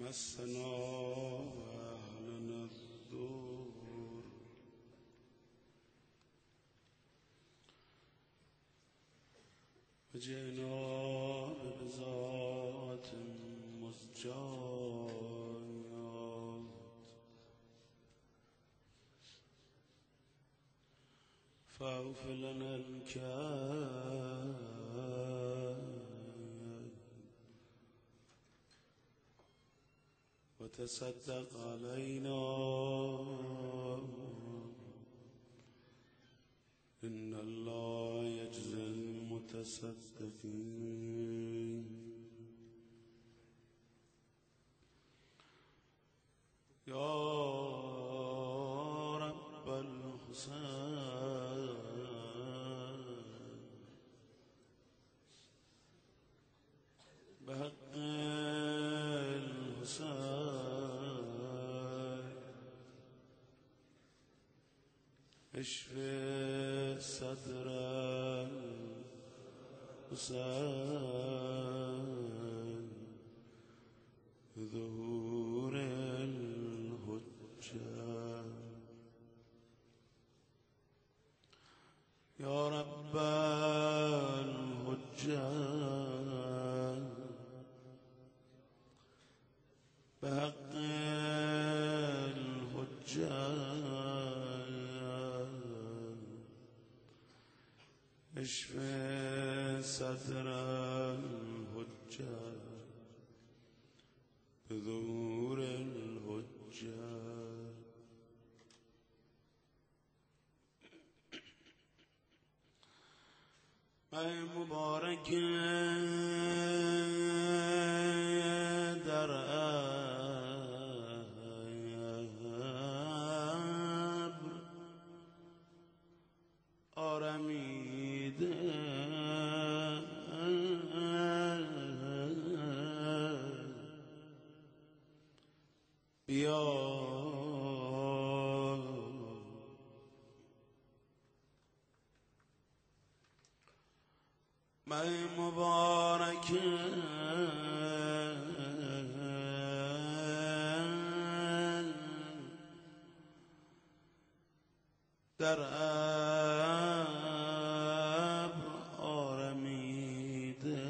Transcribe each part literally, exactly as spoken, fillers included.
مسنا وأهلنا الضر وجئنا ببضاعة مزجاة فأوف لنا الكيل وتصدق علينا إن الله يجزي المتصدقين يا رب الحسين بحق الحسين اشف صدر الحسين ظهور الحجة يا رب الحجة بحق الحجة اشف صدر الحجة بظهور الحجة ای مبارک در ابر آرمیده بیا ای مبارک در ابر آرمیده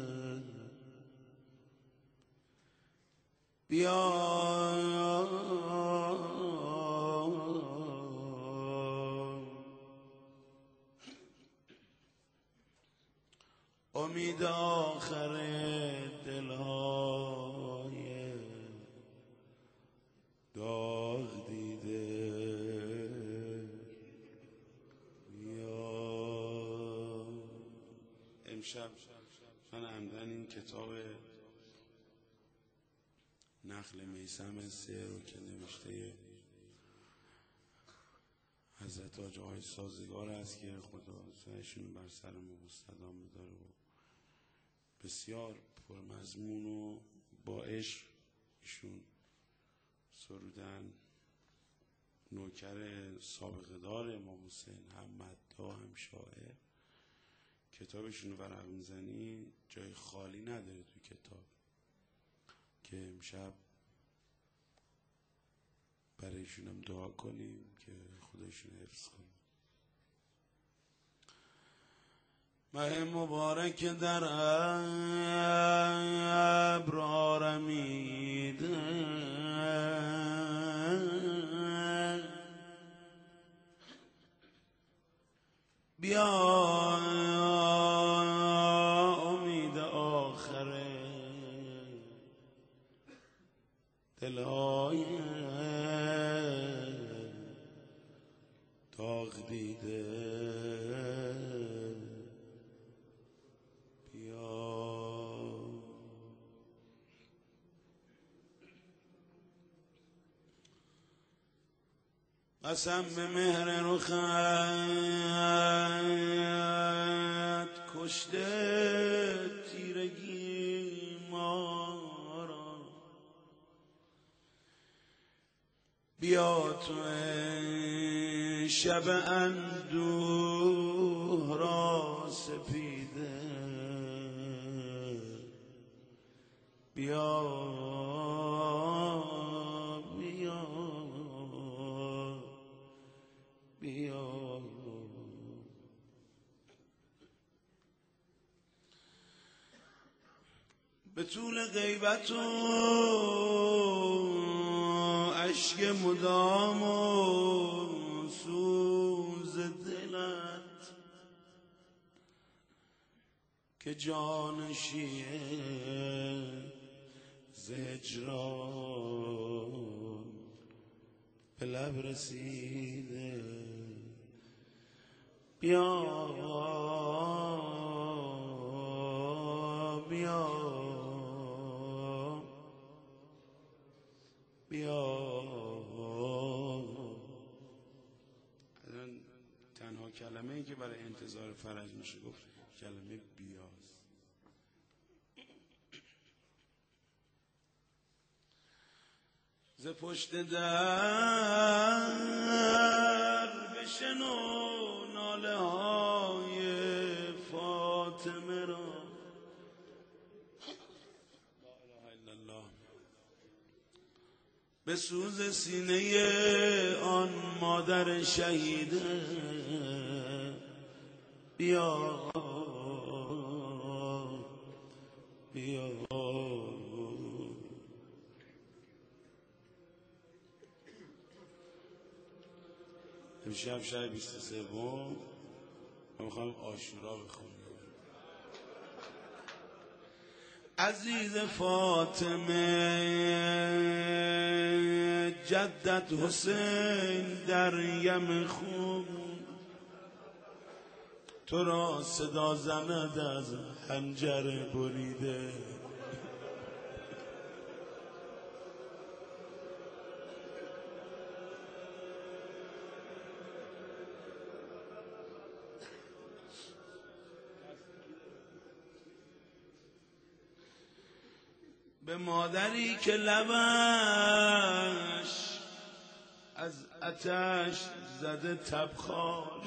بیا امید آخر دلهای داغ دیده بیا. امشب من عمدن این کتاب نخل میثم سه رو که نوشته حضرت حاج آقای سازگار است که خدا سرشون بر سر ما مستدام بداره و بسیار پرمضمون و با عشق ایشون سرودن. نوکر سابقه دار امام حسین، هم مداح هم شاعر. کتابشون رو ورق میزنی جای خالی نداره تو کتاب که امشب برایشون هم دعا کنیم که خدایشون حفظ کنیم. ماه مبارک در ابر آرمیده بیا امید آخر دلهای داغ دیده قسم به مهر رخت کشته تیرگی ما را بیا تو شب اندوه را سپیده بیا به طول غیبت و اشک مدام و سوز دلت که جان شیعه ز هجران به لب رسیده بیا بیا بیا. تنها کلمه ای که برای انتظار فرج میشه گفت کلمه بیاست. ز پشت در بشنو ناله های فاطمه را، لا اله الا الله، به سوز سینه آن مادر شهیده بیا بیا. امشب شب بیست و سوم ما میخوایم عاشورا بخونیم. عزیز فاطمه جدت حسین در یم خون، تو را صدا زند از حنجر بریده. به مادری که لبش از آتش زده تبخال،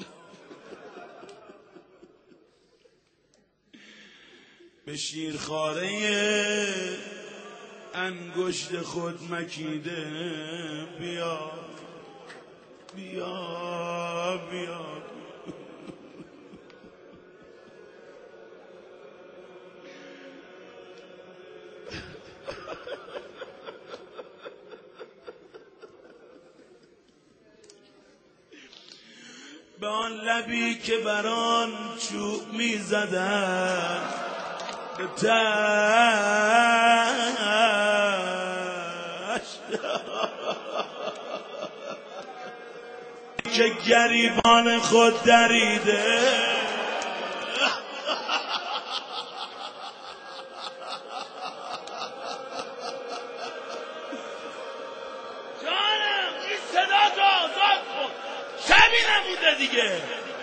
به شیرخواره انگشت خود مکیده بیا بیا بیا. به آن لبی که بران چوب می زدن به تشت که گریبان خود دریده. جانم این صدا تو آزاد کن، شبی نمونده دیگه.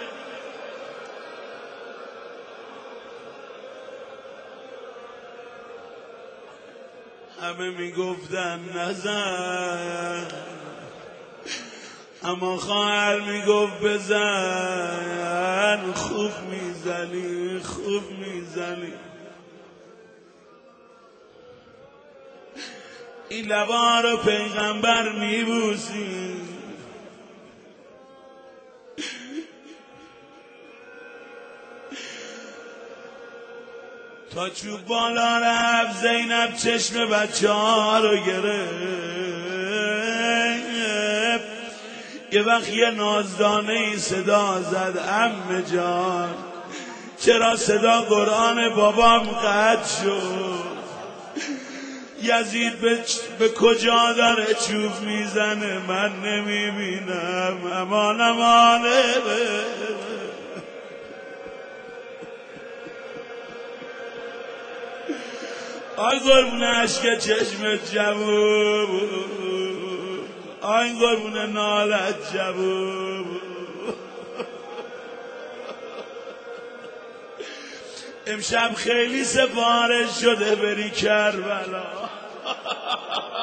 همه میگفتن نزن، اما خواهر میگفت بزن. خوب میزنی خوب میزنی. این لبا رو پیغمبر میبوسی. تا چوب بالا رفت زینب چشم بچه ها رو گرفت. یه وقت یه نازدانه ای صدا زد عمه جان چرا صدا قرآن بابام قطع شد؟ یزید به, به کجا داره چوب میزنه من نمیبینم. امان امانه آی قربونه عشق چشمت جواب، آی قربونه نالت جواب. امشب خیلی سفارش شده بری کربلا.